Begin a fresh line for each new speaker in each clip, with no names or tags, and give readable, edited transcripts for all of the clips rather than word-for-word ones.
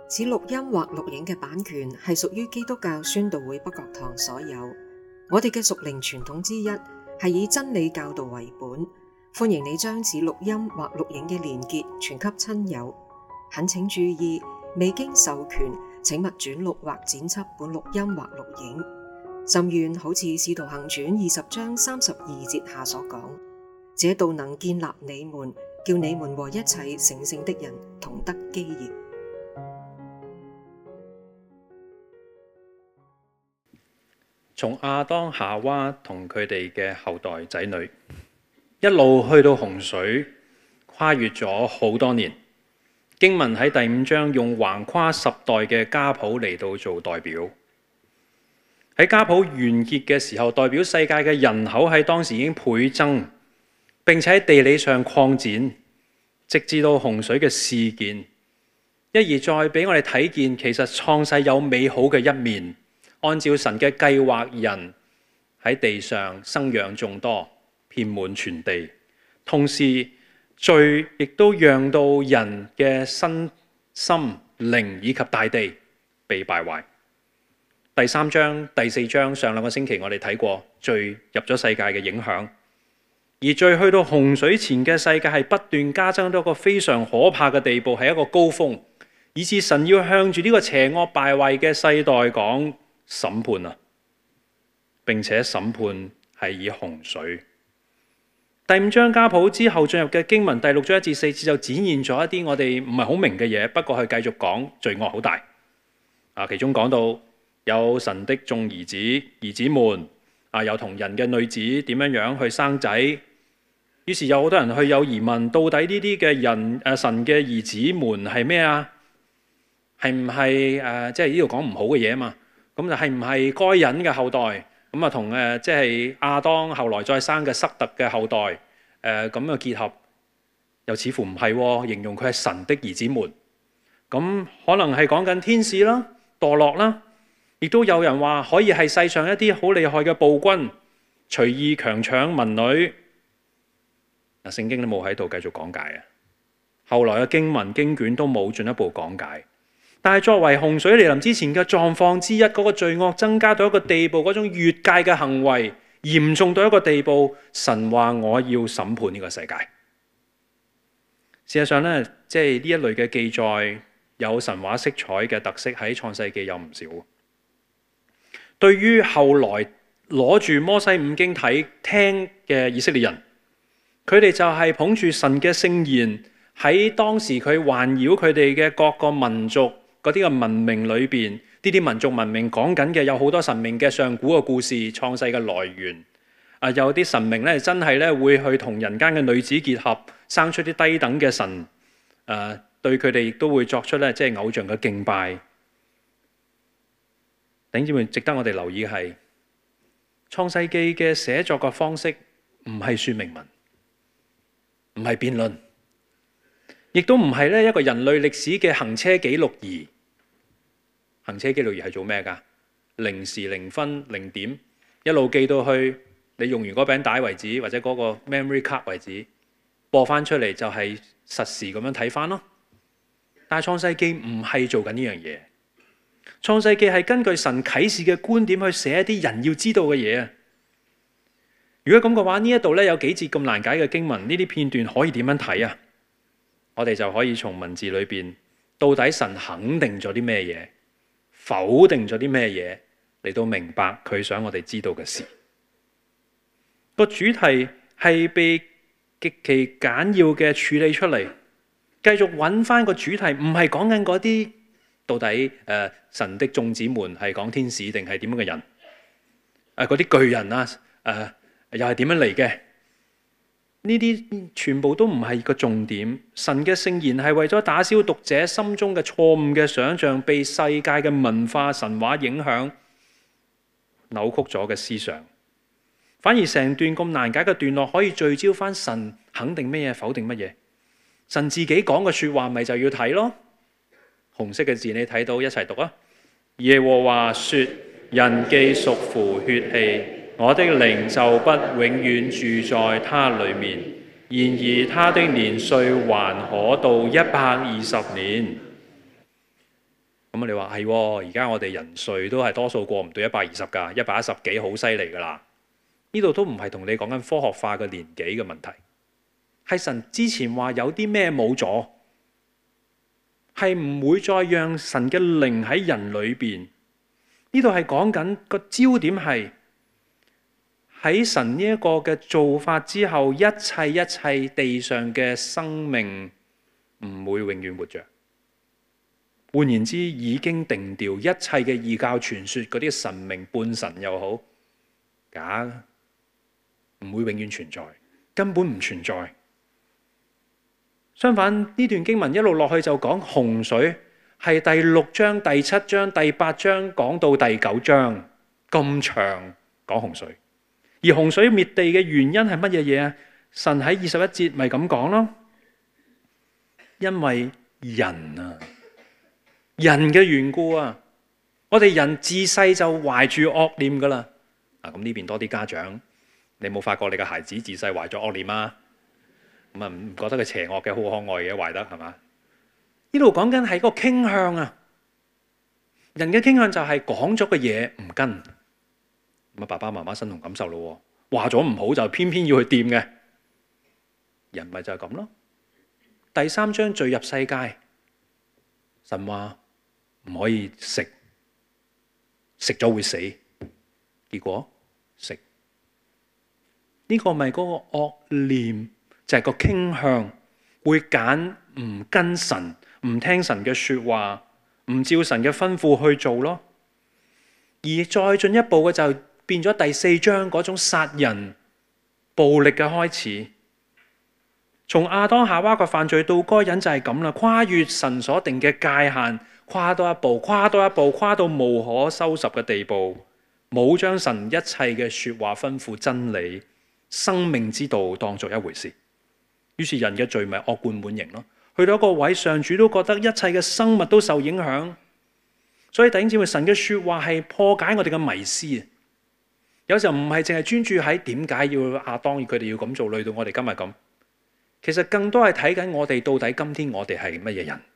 此錄音或錄影嘅版權係屬於基督教宣道會北角堂所有。我哋嘅屬靈傳統之一係以真理教導為本，歡迎你將此錄音或錄影嘅連結傳給親友。懇請注意，未經授權，請勿轉錄或剪輯本錄音或錄影。甚願好似《使徒行傳》20章32節下所講，這道能建立你們，叫你們和一切成聖的人同得基業。
從亞當夏娃同佢哋嘅後代仔女，一路去到洪水，跨越咗好多年。經文喺第5章用橫跨10代嘅家譜嚟到做代表。喺家譜完結嘅時候，代表世界嘅人口喺當時已經倍增，並且喺地理上擴展，直至到洪水嘅事件，一而再俾我哋睇見，其實創世有美好嘅一面。按照神嘅計劃，人喺地上生養眾多，遍滿全地。同時，罪亦都讓到人嘅身心靈以及大地被敗壞。第3章、第4章上2個星期我哋睇過罪入咗世界嘅影響，而罪去到洪水前嘅世界係不斷加增到一個非常可怕嘅地步，係一個高峰，以致神要向住呢個邪惡敗壞嘅世代講審判啊，並且審判係以洪水。第5章家譜之後進入嘅經文，第6章1至4節就展現咗一啲我哋唔係好明嘅嘢，不過佢繼續講罪惡好大。其中講到有神的眾兒子們，又同人嘅女子點樣去生仔，於是有好多人去有疑問，到底呢啲嘅人神嘅兒子們係咩啊？係唔係即係呢度講唔好嘅嘢啊嘛？咁就係唔係該隱嘅後代？咁同即係亞當後來再生嘅塞特嘅後代咁嘅結合，又似乎唔係喎，形容佢係神的兒子們。咁可能係講緊天使啦、墮落啦，亦都有人話可以係世上一啲好厲害嘅暴君，隨意強搶民女。聖經都冇喺度繼續講解啊。後來嘅經文經卷都冇進一步講解。但係作為洪水嚟臨之前嘅狀況之一，嗰個罪惡增加到一個地步，嗰種越界嘅行為嚴重到一個地步，神話我要審判呢個世界。事實上呢，即係呢一類嘅記載有神話色彩嘅特色，喺創世記有唔少。對於後來攞住摩西五經聽嘅以色列人，佢哋就係捧住神嘅聖言，喺當時佢環繞佢哋嘅各個民族嗰啲嘅文明裏邊，呢啲民族文明講緊嘅有好多神明嘅上古嘅故事、創世嘅來源。有啲神明咧真係咧會去同人間嘅女子結合，生出啲低等嘅神。對佢哋亦都會作出咧即係偶像嘅敬拜。弟兄姊妹，值得我哋留意係創世記嘅寫作嘅方式唔係說明文，唔係辯論，亦都唔係咧一個人類歷史嘅行車記錄儀。行車記錄儀係做咩㗎？0時0分0點，一路記到去你用完嗰餅帶為止，或者嗰個 memory card 為止，播翻出嚟就係實時咁樣睇翻咯。但係創世記唔係做緊呢樣嘢，創世記係根據神啟示嘅觀點去寫一啲人要知道嘅嘢啊。如果咁嘅話，呢一度咧有幾節咁難解嘅經文，呢啲片段可以點樣睇啊？我哋就可以從文字裏邊，到底神肯定咗啲咩嘢，否定咗啲咩嘢，嚟到明白佢想我哋知道嘅事。個主題係被極其簡要嘅處理出嚟，繼續揾翻個主題，唔係講緊嗰啲到底神的眾子們係講天使定係點樣嘅人？嗰啲巨人啊，又係點樣嚟嘅？呢啲全部都唔係個重點。神嘅聖言係為咗打消讀者心中嘅錯誤嘅想像，被世界嘅文化神話影響，扭曲咗嘅思想。反而成段咁難解嘅段落可以聚焦翻神肯定乜嘢，否定乜嘢。神自己講嘅說話咪就要睇咯。紅色嘅字你睇到，一齊讀啊！耶和華說：人既屬乎血氣，我的靈就不永遠住在他裏面。然而他的年歲還可到120年。 咁你話係喎，而家我哋人數都係多數過唔到120㗎，110幾好犀利㗎啦。呢度都唔係同你講緊科學化嘅年紀嘅問題，係神之前話有啲咩冇咗，係唔會再讓神嘅靈喺人裏邊。呢度係講緊個焦點係喺神呢一個嘅做法之後，一切地上嘅生命唔會永遠活着。換言之，已經定調一切嘅異教傳說嗰啲神明半神又好假，唔會永遠存在，根本唔存在。相反，呢段經文一路落去就講洪水，係第6章、第7章、第8章講到第9章咁長講洪水。而洪水滅地嘅原因係乜嘢嘢啊？神喺21節咪咁講咯，因為人啊，人嘅緣故啊，我哋人自細就懷住惡念噶啦。咁呢邊多啲家長，你冇發覺你嘅孩子自細懷咗惡念啊？咁啊唔覺得佢邪惡嘅，好可愛嘅，懷得係嘛？呢度講緊係個傾向啊，人嘅傾向就係講咗嘅嘢唔跟，咁啊爸爸媽媽身同感受咯，話咗唔好就偏偏要去掂嘅，人咪就係咁咯。第3章罪入世界，神話唔可以食，食咗會死，結果食，呢個咪嗰個惡念，就係個傾向，會揀唔跟神，唔聽神嘅說話，唔照神嘅吩咐去做咯。而再進一步嘅就變咗第4章嗰種殺人暴力嘅開始。從亞當夏娃嘅犯罪到該隱就係咁啦，跨越神所定嘅界限，跨多一步，跨多一步，跨到無可收拾嘅地步，冇將神一切嘅說話吩咐真理、生命之道當作一回事。於是人嘅罪咪惡貫滿盈咯。去到一個位，上主都覺得一切嘅生物都受影響。所以弟兄姊妹，神嘅說話係破解我哋嘅迷思。有時候唔係淨係專注喺點解要亞當佢哋要咁做，累到我哋今日咁。其實更多係睇緊我哋到底今天我哋係乜嘢人，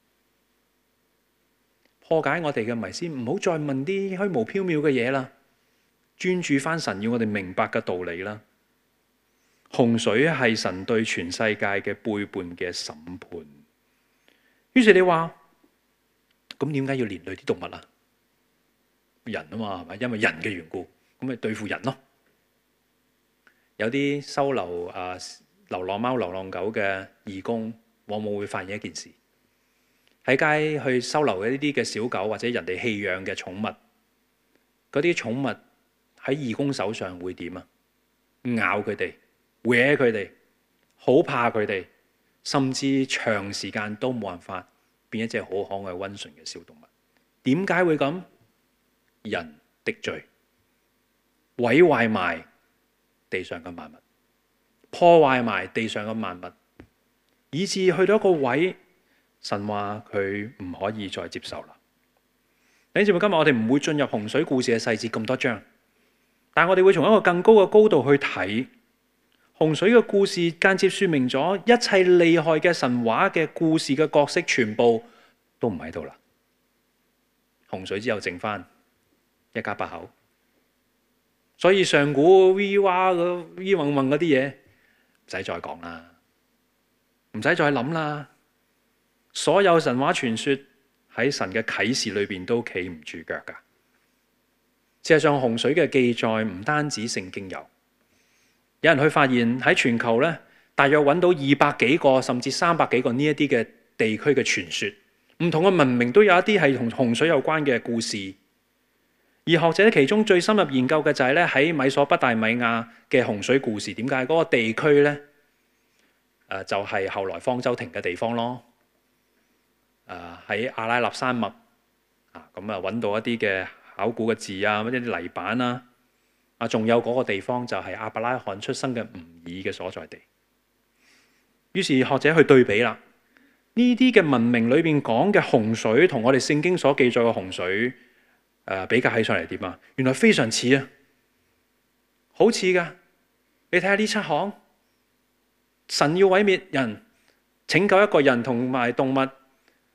破解我哋嘅迷思，唔好再問啲虛無縹緲嘅嘢啦，專注翻神要我哋明白嘅道理啦。洪水係神對全世界嘅背叛嘅審判。於是你話，咁點解要連累啲動物啊？人啊嘛，係咪？因為人嘅緣故，咁咪對付人咯。有啲收留流浪貓、流浪狗嘅義工，往往會發現一件事：喺街去收留呢啲嘅小狗或者人哋棄養嘅寵物，嗰啲寵物喺義工手上會點啊？咬佢哋，搲佢哋，好怕佢哋，甚至長時間都冇辦法變一隻好可愛溫順嘅小動物。點解會咁？人的罪毀壞埋地上嘅萬物，破壞埋地上嘅萬物，以致去到一個位，神話佢唔可以再接受啦。弟兄姊妹，今日我哋唔會進入洪水故事嘅細節咁多章，但我哋會從一個更高嘅高度去睇洪水嘅故事，間接說明咗一切厲害嘅神話嘅故事嘅角色全部都唔喺度啦。洪水之後剩翻一家8口，所以上古 V 哇嗰 V 嗡嗡嗰啲嘢唔使再講啦，唔使再諗啦。所有神話傳說喺神嘅啟示裏邊都企唔住腳噶。事實上，洪水嘅記載唔單止聖經有人去發現喺全球咧，大約揾到200幾個甚至300幾個呢一啲嘅地區嘅傳說，唔同嘅文明都有一啲係同洪水有關嘅故事。而學者其中最深入研究嘅就係咧，喺米索不達米亞嘅洪水故事。點解嗰個地區咧？就係後來方舟停嘅地方咯。喺阿拉納山脈咁揾到一啲嘅考古嘅字啊，一啲泥板啊。仲有嗰個地方就係亞伯拉罕出生嘅吾爾嘅所在地。於是學者去對比啦，呢啲嘅文明裏邊講嘅洪水同我哋聖經所記載嘅洪水比較起上嚟點啊？原來非常似啊，好似噶。你睇下呢7項，神要毀滅人，拯救一個人同埋動物，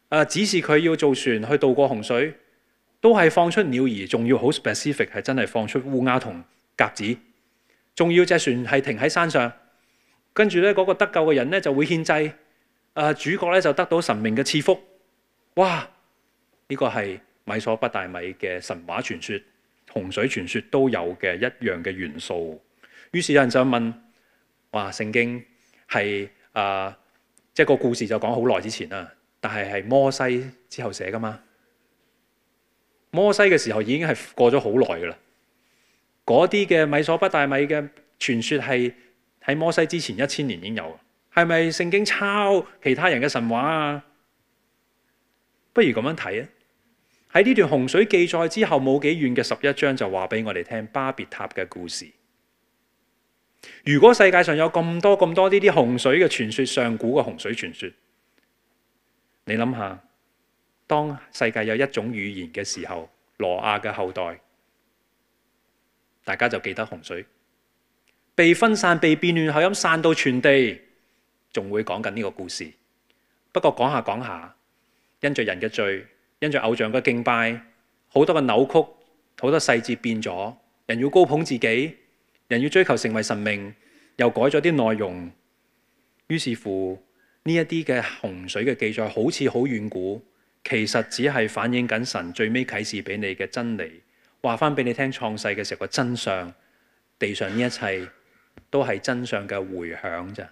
指示佢要造船去渡過洪水，都係放出鳥兒，仲要好 specific， 係真係放出烏鴉同鴿子，仲要隻船係停喺山上，跟住咧嗰個得救嘅人咧就會獻祭，主角咧就得到神明嘅賜福。哇！呢個係米索不達米嘅神話傳說、洪水傳說都有嘅一樣嘅元素。於是有人就問：哇！聖經係即係個故事就講好耐之前啦，但係摩西之後寫噶嘛？摩西嘅時候已經係過咗好耐噶啦。嗰啲嘅米索不達米嘅傳說係喺摩西之前1000年已經有。係咪聖經抄其他人嘅神話啊？不如咁樣睇啊！喺呢段洪水記載之後冇幾遠嘅11章就話俾我哋聽巴別塔嘅故事。如果世界上有咁多呢啲洪水嘅傳說，上古嘅洪水傳說，你諗下，當世界有一種語言嘅時候，挪亞嘅後代，大家就記得洪水，被分散、被變亂後咁散到全地，仲會講緊呢個故事。不過講下，因着人嘅罪，因着偶像嘅敬拜，好多嘅扭曲，好多細節變咗，人要高捧自己，人要追求成為神明，又改咗啲內容，於是乎呢一啲嘅洪水嘅記載好似好遠古，其實只係反映緊神最尾啟示俾你嘅真理，話翻俾你聽創世嘅時候個真相，地上呢一切都係真相嘅回響咋。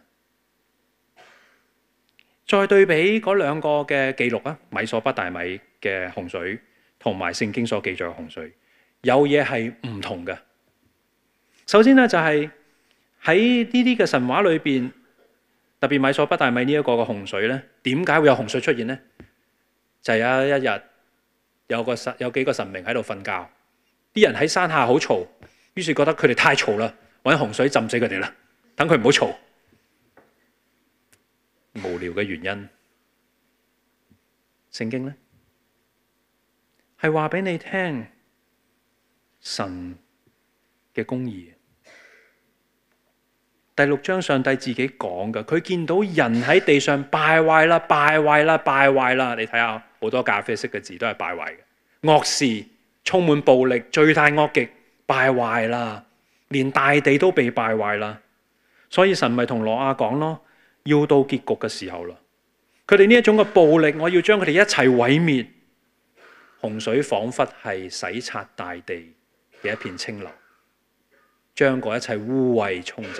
再對比嗰兩個嘅記錄啊，米索不達米嘅洪水同埋聖經所記載嘅洪水，有嘢係唔同嘅。首先咧就係喺呢啲嘅神話裏邊，特別米索不達米呢一個嘅洪水咧，點解會有洪水出現呢？就係有一日有幾個神明喺度瞓覺，啲人喺山下好嘈，於是覺得佢哋太嘈啦，揾洪水浸死佢哋啦，等佢唔好嘈。無聊嘅原因，聖經呢係話俾你聽神嘅公義。第6章上帝自己講嘅，佢見到人喺地上敗壞啦，敗壞啦，敗壞啦。你睇下好多咖啡色嘅字都係敗壞嘅，惡事充滿暴力，罪大惡極，敗壞啦，連大地都被敗壞啦。所以神咪同挪亞講咯。要到結局嘅時候啦，佢哋呢一種嘅暴力，我要將佢哋一齊毀滅。洪水仿佛係洗刷大地嘅一片清流，將嗰一切污穢沖走。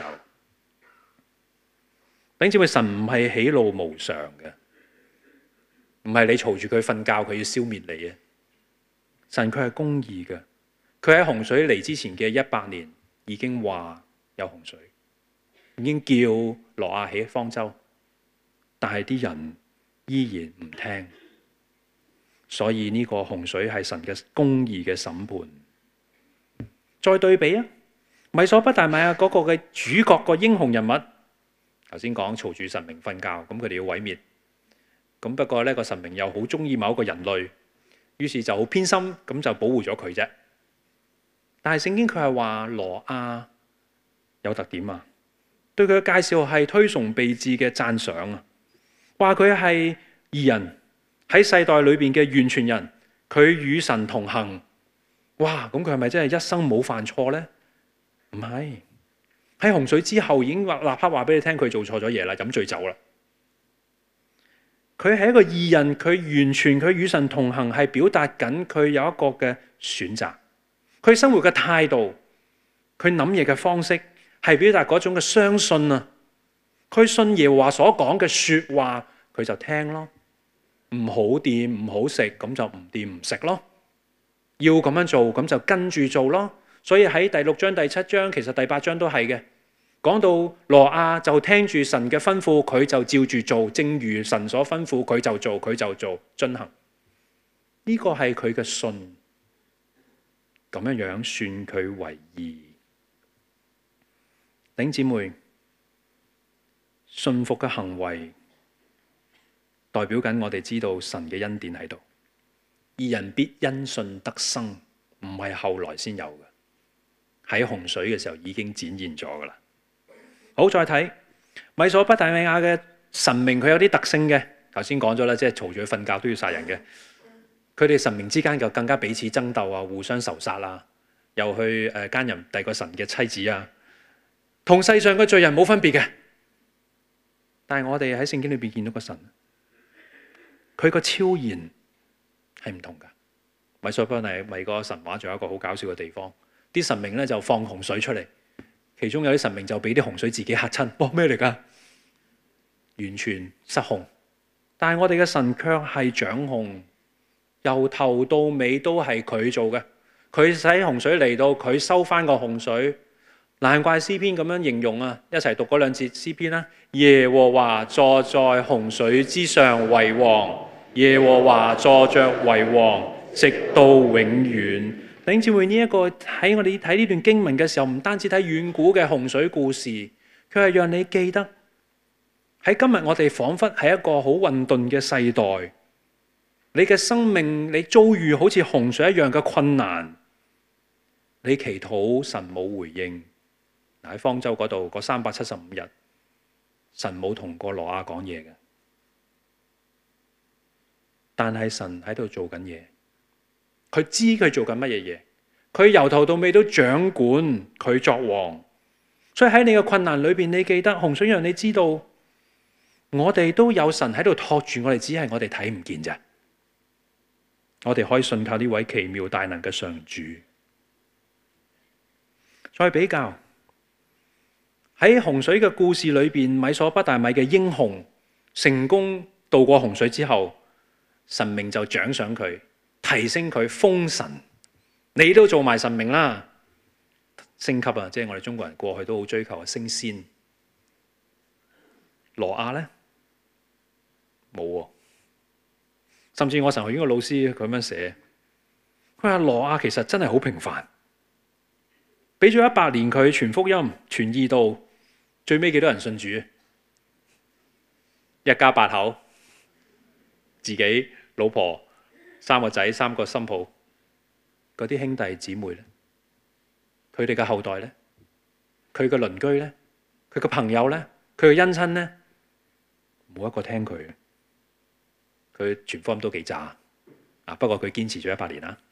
弟兄姊妹，神唔係喜怒無常嘅，唔係你嘈住佢瞓覺，佢要消滅你嘅。神佢係公義嘅，佢喺洪水嚟之前嘅100年已經話有洪水。已經叫挪亞起方舟，但係啲人依然唔聽，所以呢個洪水係神嘅公義嘅審判。再對比啊，米索不達米亞嗰個嘅主角個英雄人物，頭先講嘈住神明瞓覺，咁佢哋要毀滅。咁不過呢個神明又好中意某一個人類，於是就好偏心，咁就保護咗佢啫。但係聖經佢係話挪亞有特點啊。對佢嘅介紹係推崇備至嘅讚賞啊，話佢係義人，喺世代裏邊嘅完全人，佢與神同行。哇，咁佢係咪真係一生冇犯錯呢？唔係，喺洪水之後已經立刻話俾你聽佢做錯咗嘢啦，飲醉酒啦。佢係一個義人，佢完全佢與神同行，係表達緊佢有一個嘅選擇，佢生活嘅態度，佢諗嘢嘅方式。係表達嗰種嘅相信啊！佢信耶和華所講嘅說話，佢就聽咯。唔好掂唔好食，咁就唔掂唔食咯。要咁樣做，咁就跟住做咯。所以喺第6章、第7章，其實第8章都係嘅。講到挪亞就聽住神嘅吩咐，佢就照住做，正如神所吩咐，佢就做，遵行。呢個係佢嘅信，咁樣樣算佢為義。弟兄姊妹，信服嘅行為代表緊我哋知道神嘅恩典喺度，義人必因信得生，唔係後來先有嘅，喺洪水嘅時候已經展現咗噶啦。好，再睇米索不達米亞嘅神明，佢有啲特性嘅， 頭先講咗啦，即係嘈住佢瞓覺都要殺人嘅。佢哋神明之間就更加彼此爭鬥啊，互相仇殺啊，又去奸淫第二個神嘅妻子啊，同世上嘅罪人冇分別嘅。但係我哋喺聖經裏邊見到個神，佢個超然係唔同㗎。米索不達米個神話仲有一個好搞笑嘅地方，啲神明咧就放洪水出嚟，其中有啲神明就俾啲洪水自己嚇親，哇咩嚟㗎？完全失控。但係我哋嘅神卻係掌控，由頭到尾都係佢做嘅。佢使洪水嚟到，佢收翻個洪水。難怪詩篇咁樣形容啊！一齊讀嗰兩節詩篇啦。耶和華坐在洪水之上為王，耶和華坐着為王，直到永遠。弟兄姊妹，呢一個喺我哋睇呢段經文嘅時候，唔單止睇遠古嘅洪水故事，佢係讓你記得喺今日我哋彷彿係一個好混沌嘅世代，你嘅生命你遭遇好似洪水一樣嘅困難，你祈禱神冇回應。喺方舟嗰度嗰375日，神冇同過挪亞講嘢嘅，但係神喺度做緊嘢，佢知佢做緊乜嘢嘢，佢由頭到尾都掌管，佢作王。所以喺你嘅困難裏邊，你記得洪水讓你知道，我哋都有神喺度托住我哋，只係我哋睇唔見咋。我哋可以信靠呢位奇妙大能嘅上主。再比較。喺洪水嘅故事裏邊，米索不達米嘅英雄成功渡過洪水之後，神明就獎賞佢，提升佢封神。你都做埋神明啦，升級啊！即係我哋中國人過去都好追求嘅升仙。挪亞呢？冇喎，甚至我神學院個老師佢咁樣寫，佢話挪亞其實真係好平凡，俾咗100年佢傳福音傳義道。最尾幾多人信主？一家8口，自己老婆3個仔3個新抱，嗰啲兄弟姊妹咧，佢哋嘅後代咧，佢嘅鄰居咧，佢嘅朋友咧，佢嘅姻親咧，冇一個聽佢。佢傳福音都幾渣啊！不過佢堅持咗100年啦，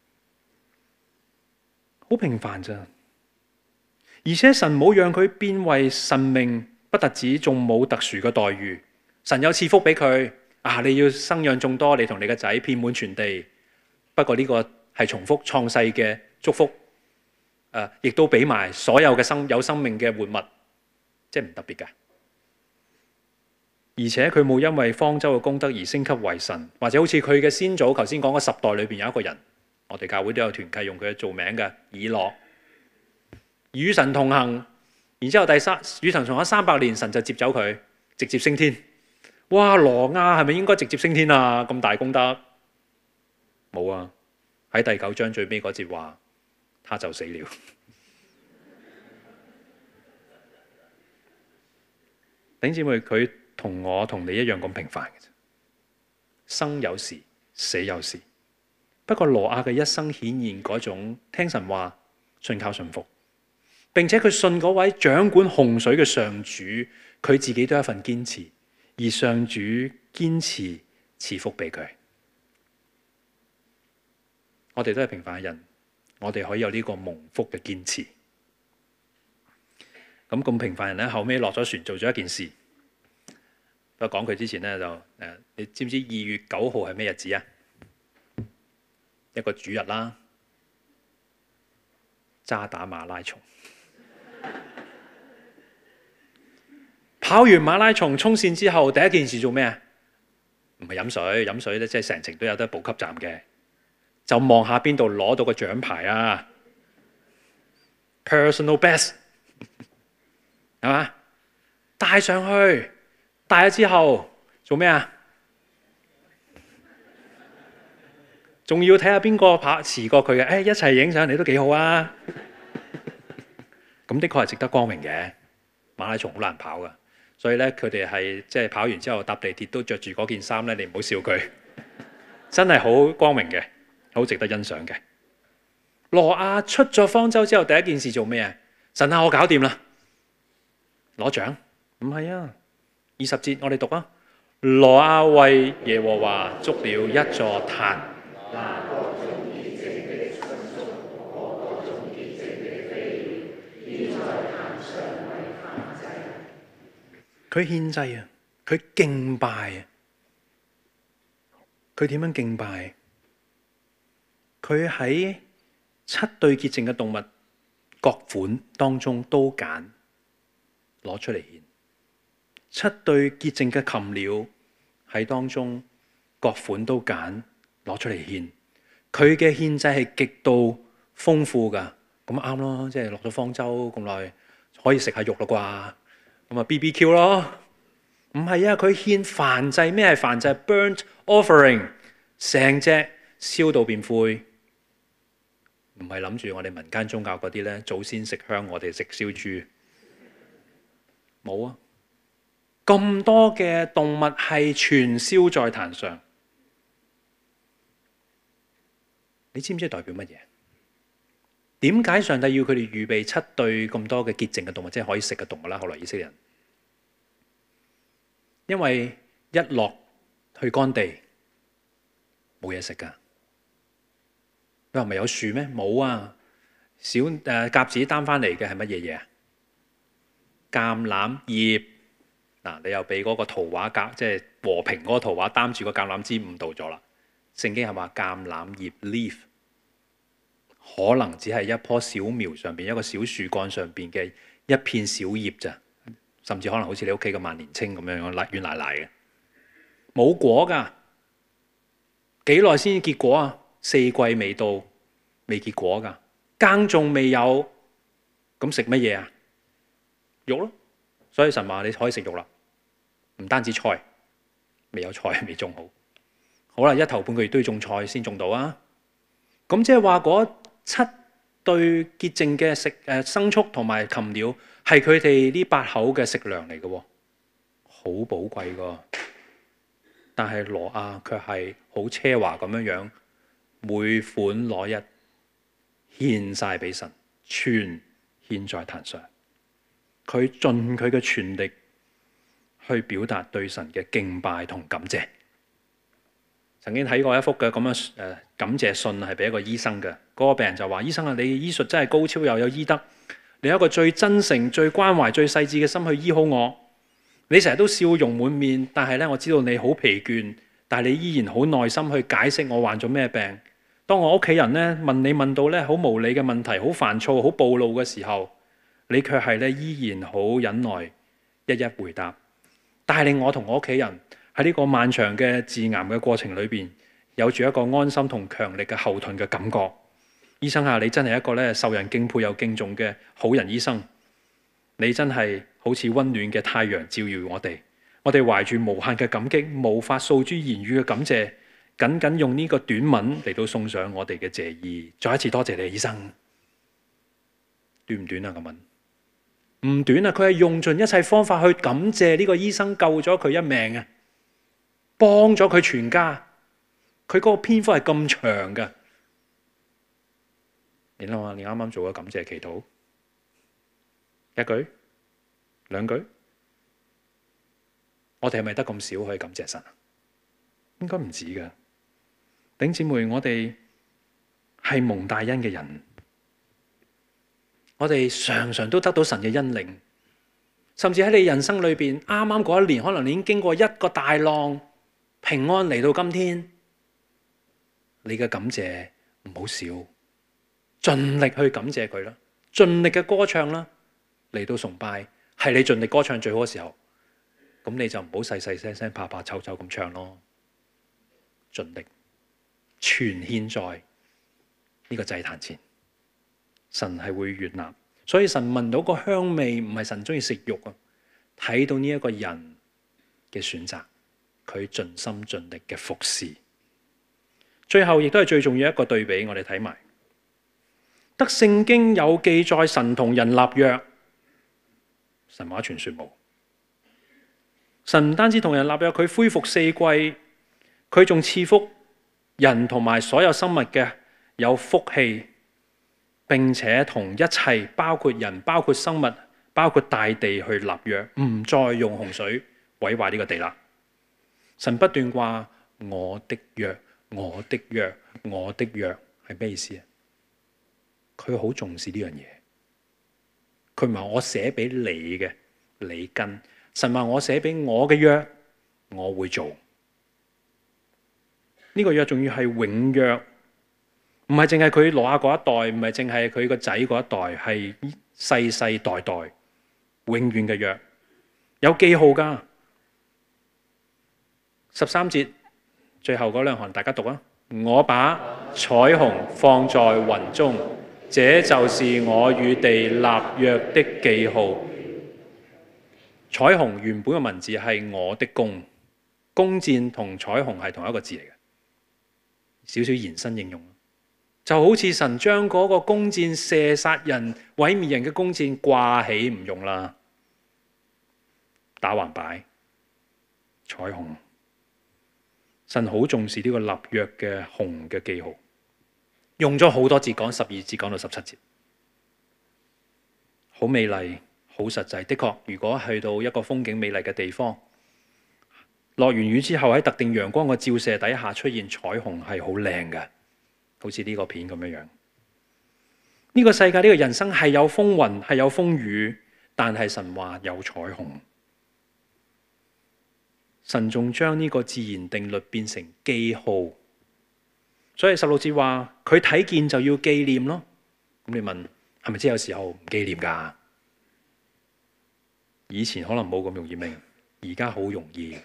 好平凡咋。而且神冇讓佢變為神明，不特止，仲冇特殊嘅待遇。神有賜福俾佢啊！你要生養眾多，你同你嘅仔遍滿全地。不過呢個係重複創世嘅祝福，亦都俾埋所有嘅有生命嘅活物，即係唔特別㗎。而且佢冇因為方舟嘅功德而升級為神，或者好似佢嘅先祖頭先講嘅10代裏邊有一個人，我哋教會都有團契用佢做名嘅以諾。與神同行，然之後與神同行300年，神就接走佢，直接升天。哇！挪亞係咪應該直接升天啊？咁大功德冇啊！喺第9章最尾嗰節話，他就死了。弟兄姊妹，佢同我同你一樣咁平凡嘅啫，生有時，死有時。不過挪亞嘅一生顯現嗰種聽神話、信靠順服。並且佢信嗰位掌管洪水嘅上主，佢自己都有一份堅持，而上主堅持賜福俾佢。我哋都係平凡嘅人，我哋可以有呢個蒙福嘅堅持。咁平凡人咧，後尾落咗船做咗一件事。不過講佢之前咧，你知唔知2月9號係咩日子啊？一個主日啦，渣打馬拉松。跑完馬拉松衝線之後，第一件事做咩啊？唔係飲水，飲水咧即係成程都有得補給站嘅，就望下邊度攞到個獎牌啊 ！Personal best 係嘛？帶上去，帶咗之後做咩啊？仲要睇下邊個遲過佢嘅，一齊影相嚟都幾好啊！咁的確係值得光榮嘅，馬拉松好難跑噶。所以咧，佢哋係即係跑完之後搭地鐵都着住嗰件衫咧，你唔好笑佢，真係好光榮嘅，好值得欣賞嘅。挪亞出咗方舟之後，第一件事做咩啊？神啊，我搞掂啦，攞獎？唔係啊，20節我哋讀啊。 挪亞為耶和華築了一座壇。佢獻祭啊，佢敬拜啊，佢點樣敬拜？佢喺7對潔淨嘅動物各款當中都揀攞出嚟獻，7對潔淨嘅禽鳥喺當中各款都揀攞出嚟獻。佢嘅獻祭係極度豐富㗎，咁啱咯，即係落咗方舟咁耐，可以食下肉啦啩，咁啊 BBQ 咯。唔係啊，佢獻燔祭。咩係燔祭？Burnt offering， 成隻燒到變灰。唔係諗住我哋民間宗教嗰啲咧，祖先食香，我哋食燒豬。冇啊！咁多嘅動物係全燒在壇上，你知唔知代表乜嘢？點解上帝要佢哋預備7對咁多嘅潔淨嘅動物，即係可以食嘅動物啦？後來以色列人因為一落去乾地冇嘢食㗎。你話咪有樹咩？冇啊！鴿子擔翻嚟嘅係乜嘢嘢啊？橄欖葉。嗱，你又俾嗰個圖畫即係和平嗰個圖畫擔住個橄欖枝誤導咗啦。聖經係話橄欖葉 leaf， 可能只係一棵小苗上邊一個小樹幹上邊嘅一片小葉咋，甚至可能好似你屋企嘅萬年青咁樣軟賴賴嘅，冇果㗎。幾耐先結果啊？4季未到，未結果㗎。耕種未有，咁食乜嘢啊？肉咯。所以神話你可以食肉啦。唔單止菜，未有菜未種好，好啦，一頭半個月都要種菜先種到啊！咁即係話嗰7對潔淨嘅牲畜同埋禽鳥係佢哋呢8口嘅食糧嚟嘅喎，好寶貴㗎。但係挪亞卻係好奢華咁樣，每款攞一獻晒俾神，全獻在壇上。佢盡佢嘅全力去表達對神嘅敬拜同感謝。曾經睇過一幅嘅咁樣感謝信，係俾一個醫生嘅。嗰個病人就話：醫生啊，你醫術真係高超，又有醫德，你有一個最真誠、最關懷、最細緻嘅心去醫好我。你成日都笑容滿面，但係咧我知道你好疲倦，但係你依然好耐心去解釋我患咗咩病。當我屋企人咧問你問到咧好無理嘅問題，好煩躁、好暴怒嘅時候，你卻係咧依然好忍耐，一一回答，帶領我同我屋企人喺呢個漫長嘅治癌嘅過程裏邊，有住一個安心同強力嘅後盾嘅感覺。醫生啊，你真係一個咧受人敬佩又敬重嘅好人醫生，你真係好似溫暖嘅太陽照耀我哋。我哋懷住無限嘅感激，無法訴諸言語嘅感謝，僅僅用呢個短文嚟到送上我哋嘅謝意。再一次多謝你，醫生。短唔短啊？個文唔短啊！佢係用盡一切方法去感謝呢個醫生救咗佢一命啊，幫咗佢全家。佢嗰個篇幅係咁長㗎。你諗下，你啱啱做咗感謝祈禱，一句、2句，我哋係咪得咁少可以感謝神啊？應該唔止㗎。弟兄姊妹，我哋係蒙大恩嘅人。我哋常常都得到神嘅恩領，甚至喺你人生裏邊，啱啱嗰一年，可能你已經經過一個大浪，平安嚟到今天，你嘅感謝唔好少，盡力去感謝佢啦，盡力嘅歌唱啦，嚟到崇拜，係你盡力歌唱最好嘅時候，咁你就唔好細細聲聲、怕怕醜醜咁唱咯，盡力全獻在呢個祭壇前。神係會悅納，所以神聞到個香味，唔係神中意食肉啊！睇到呢一個人嘅選擇，佢盡心盡力嘅服侍。最後亦都係最重要一個對比，我哋睇埋得聖經有記載，神同人立約，神話傳說冇。神唔單止同人立約，佢恢復4季，佢仲賜福人同埋所有生物嘅有福氣。並且同一切包括人、包括生物、包括大地去立約，唔再用洪水毀壞呢個地啦。 神不斷話我的約，我的約，我的約係咩意思啊？佢好重視呢樣嘢。佢唔係我寫俾你嘅，你跟。神話我寫俾我嘅約，我會做。呢個約仲要係永約，唔係淨係佢挪亞嗰一代，唔係淨係佢個仔嗰一代，係世世代代永遠嘅約，有記號㗎。13節最後嗰兩行大家讀啊！我把彩虹放在雲中，這就是我與地立約的記號。彩虹原本嘅文字係我的弓，弓箭同彩虹係同一個字嚟嘅，少少延伸應用。就好似神將嗰個弓箭射殺人、毀滅人嘅弓箭掛起唔用啦，打橫擺彩虹。神好重視呢個立約嘅紅嘅記號，用咗好多節，講12節講到17節，好美麗，好實際。的確，如果去到一個風景美麗嘅地方，落完雨之後喺特定陽光嘅照射底下出現彩虹係好靚嘅，好似呢個片咁樣樣。呢個世界，呢個人生係有風雲，係有風雨，但係神話有彩虹。神仲將呢個自然定律變成記號，所以16節話佢睇見就要紀念咯。咁你問係咪真係有時候唔紀念㗎？以前可能冇咁容易明，而家好容易。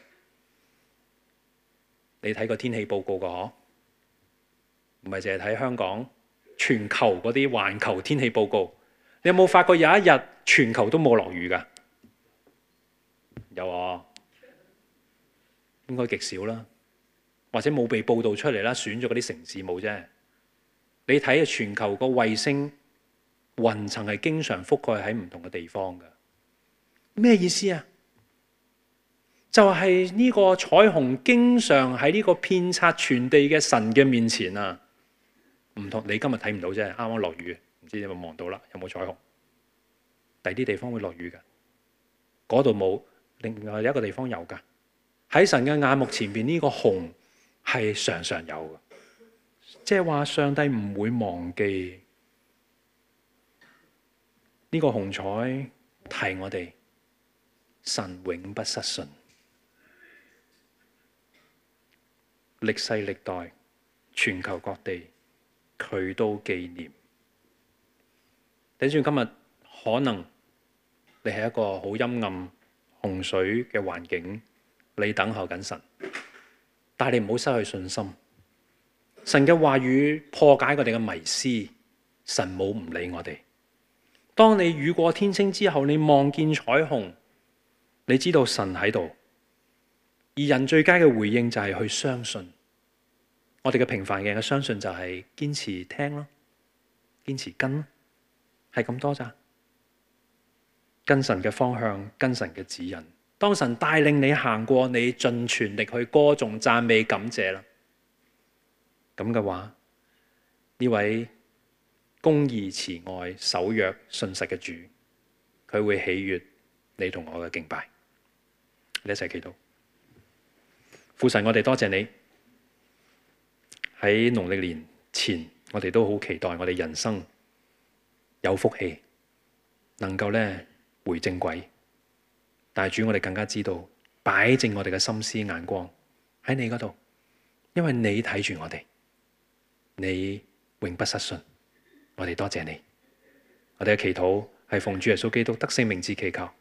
你睇個天氣報告㗎嗬？唔係淨係睇香港，全球嗰啲環球天氣報告，你有冇發覺有一日全球都冇落雨㗎？有啊。應該極少啦，或者冇被報導出嚟啦，選咗嗰啲城市冇啫。你睇下全球個衛星雲層係經常覆蓋喺唔同嘅地方㗎。咩意思啊？就係呢個彩虹經常喺呢個遍察全地嘅神嘅面前啊。唔同你今日睇唔到啫，啱啱落雨，唔知你有冇望到啦？有冇彩虹？第啲地方會落雨㗎，嗰度冇，另外一個地方有㗎。喺神嘅眼目前邊，呢個紅係常常有嘅，即係話上帝唔會忘記呢個紅彩，提我哋神永不失信，歷世歷代全球各地佢都紀念。等住今日可能你係一個好陰暗洪水嘅環境，你等候緊神，但係你唔好失去信心。神嘅話語破解我哋嘅迷思，神冇唔理我哋。當你雨過天青之後，你望見彩虹，你知道神喺度。而人最佳嘅回應就係去相信。我哋嘅平凡嘅人嘅相信就係堅持聽咯，堅持跟咯，係咁多咋？跟神嘅方向，跟神嘅指引。當神帶領你行過，你盡全力去歌頌、讚美、感謝啦。咁嘅話，呢位公義、慈愛、守約、信實嘅主，佢會喜悅你同我嘅敬拜。你一齊祈禱。父神，我哋多謝你喺農曆年前，我哋都好期待我哋人生有福氣，能夠回正軌。但係主，我哋更加知道擺正我哋嘅心思眼光喺你嗰度，因為你睇住我哋，你永不失信。我哋多謝你，我哋嘅祈禱係奉主耶穌基督得勝名字祈求。